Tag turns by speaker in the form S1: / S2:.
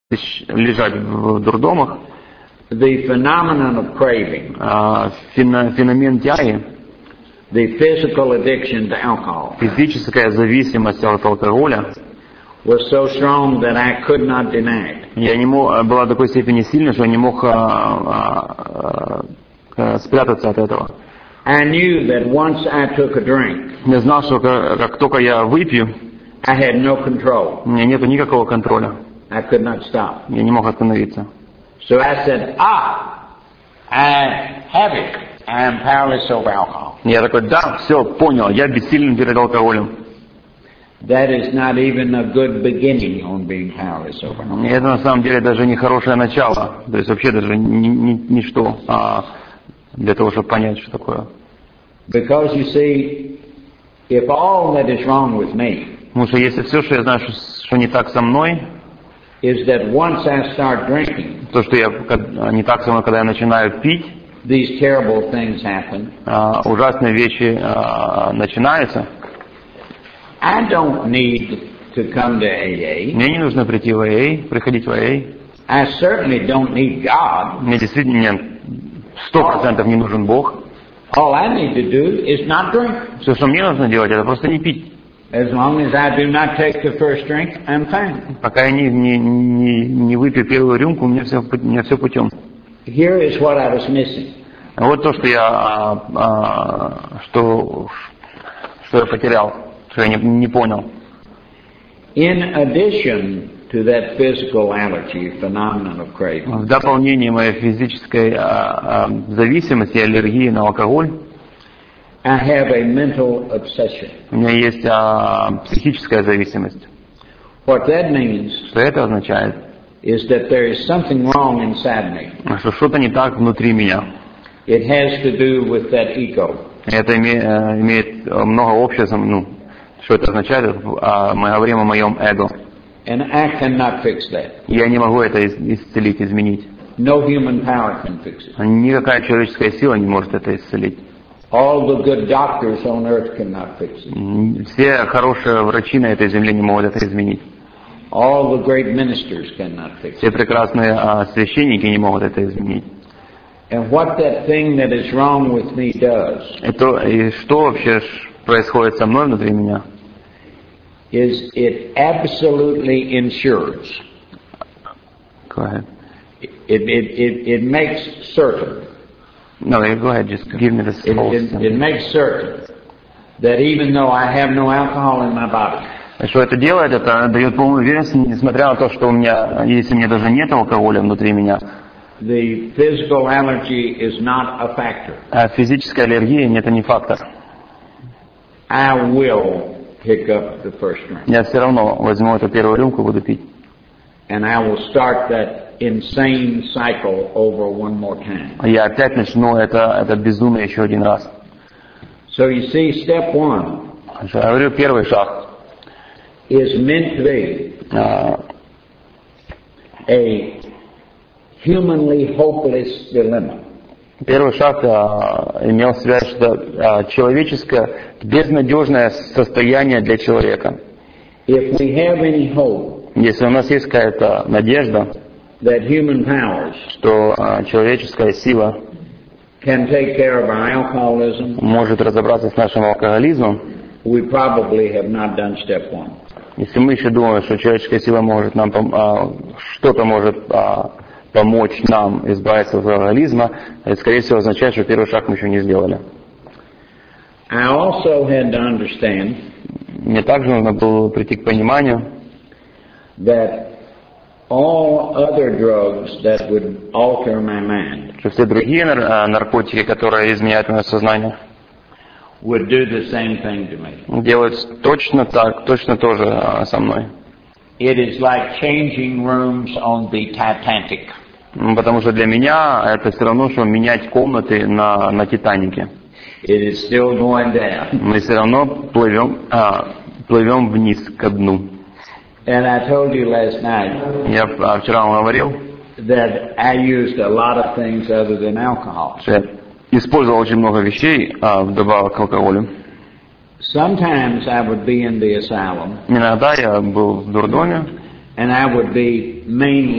S1: лежать в дурдомах.
S2: The phenomenon of craving,
S1: Феномен тяги,
S2: the physical addiction to alcohol,
S1: физическая зависимость от алкоголя,
S2: was so strong that I could not deny it.
S1: я не мог, была до такой степени сильной, что я не мог спрятаться от этого.
S2: I knew that once I took a drink,
S1: Я знал, что как только я выпью,
S2: I had no control.
S1: у меня нету никакого контроля.
S2: I could not stop.
S1: Я не мог остановиться.
S2: So I said, I have it. I am powerless over alcohol.
S1: Я такой, да, все, понял, я бессилен перед алкоголем.
S2: That is not even a good beginning on being powerless over alcohol.
S1: И это на самом деле даже не хорошее начало. То есть вообще даже ничто для того, чтобы понять, что такое.
S2: Because you see, if all that is wrong with me
S1: Потому что если все, что я знаю, что не так со мной,
S2: is that once I start drinking,
S1: то, что не так со мной, когда я начинаю пить,
S2: these terrible things happen.
S1: Ужасные вещи начинаются.
S2: I don't need to come to AA.
S1: Мне не нужно прийти в AA, приходить в AA.
S2: I certainly don't need God.
S1: Мне действительно 100% не нужен Бог.
S2: All I need to do is not drink.
S1: Все, что мне нужно делать, это просто не пить.
S2: As long as I do not take the first drink, I'm fine.
S1: Пока я не выпью первую рюмку, у меня все путем.
S2: Here is what I was missing.
S1: Вот то, что я потерял, что я не понял.
S2: In addition to that physical allergy phenomenon of craving,
S1: В дополнение моей физической зависимости, аллергии на алкоголь,
S2: I have a mental obsession.
S1: у меня есть психическая зависимость.
S2: What that means
S1: Что это означает?
S2: is that there is something wrong inside me.
S1: Что что-то не так внутри меня.
S2: It has to do with that ego.
S1: Это имеет много общего, что это означает, мы говорим о моем эго.
S2: And I cannot fix that.
S1: Я не могу это исцелить, изменить.
S2: No human power can fix it.
S1: Никакая человеческая сила не может это исцелить.
S2: All the good doctors on earth cannot fix it.
S1: Все хорошие врачи на этой земле не могут это изменить.
S2: All the great ministers cannot fix
S1: Все
S2: it.
S1: прекрасные священники не могут это изменить.
S2: And what that thing that is wrong with me does
S1: И что вообще происходит со мной внутри меня?
S2: is it absolutely ensures.
S1: Go ahead.
S2: It makes certain.
S1: No, go ahead. Just give me this whole
S2: It makes certain that even though I have no alcohol in my body,
S1: Что это делает? Это дает полную уверенность, несмотря на то, что у меня, если у меня даже нет алкоголя внутри меня,
S2: the physical allergy is not a factor.
S1: Физическая аллергия это не фактор.
S2: I will pick up the first drink.
S1: Я все равно возьму эту первую рюмку и буду пить.
S2: And I will start that insane cycle over one more time.
S1: Я опять начну это безумие еще один раз.
S2: So you see, step one
S1: Я говорю, первый шаг
S2: is meant to be a humanly hopeless dilemma.
S1: Первый шаг имел связь, что человеческое безнадежное состояние для человека.
S2: If we have any hope
S1: Если у нас есть какая-то надежда,
S2: that human powers
S1: что человеческая сила
S2: can take care of our alcoholism,
S1: может разобраться с нашим алкоголизмом,
S2: we probably have not done step one.
S1: если мы еще думаем, что человеческая сила может нам что-то может помочь нам избавиться от алкоголизма, это, скорее всего, означает, что первый шаг мы еще не сделали.
S2: I also had to understand
S1: Мне также нужно было прийти к пониманию,
S2: that all other drugs that would alter my mind
S1: что все другие наркотики, которые изменяют мое сознание,
S2: would do the same thing to me.
S1: делают точно то же со мной.
S2: It is like changing rooms on the Titanic.
S1: Потому что для меня это все равно, что менять комнаты на Титанике.
S2: It is still going down.
S1: Мы все равно плывем вниз ко дну.
S2: And I told you last night
S1: Я вчера вам говорил,
S2: that I used a lot of things other than alcohol.
S1: что я использовал очень много вещей вдобавок к алкоголю.
S2: Sometimes I would be in the asylum
S1: Иногда я был в дурдоме,
S2: and I would be mainly